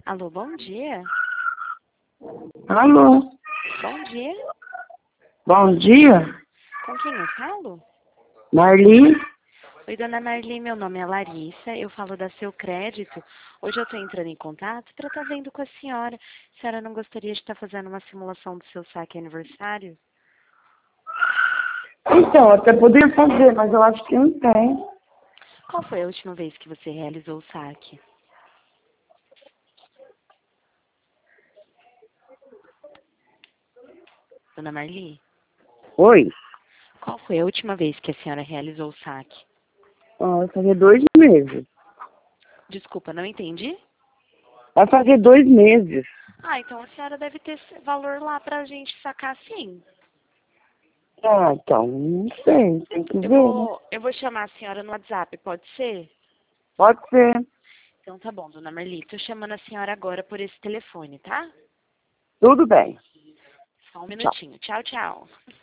Alô, bom dia. Alô, Bom dia. bom dia, Com quem eu falo? Marli. Oi, dona Marli, meu nome é Larissa, eu falo da Seu Crédito. Hoje eu estou entrando em contato para estar vendo com a senhora. A senhora não gostaria de estar fazendo uma simulação do seu saque aniversário? Então, até poderia fazer, mas eu acho que não tem. Qual foi a última vez que você realizou o saque? Dona Marli, Oi? qual foi a última vez que a senhora realizou o saque? Vai fazer 2 meses. Desculpa, não entendi? Vai fazer 2 meses. Ah, então a senhora deve ter esse valor lá para a gente sacar sim. Ah, então, não sei, tem que Eu ver, né? vou, eu vou chamar a senhora no WhatsApp, pode ser? Pode ser. Então tá bom, dona Marli. Tô chamando a senhora agora por esse telefone, tá? Tudo bem. Só um Tchau. minutinho. Tchau, tchau.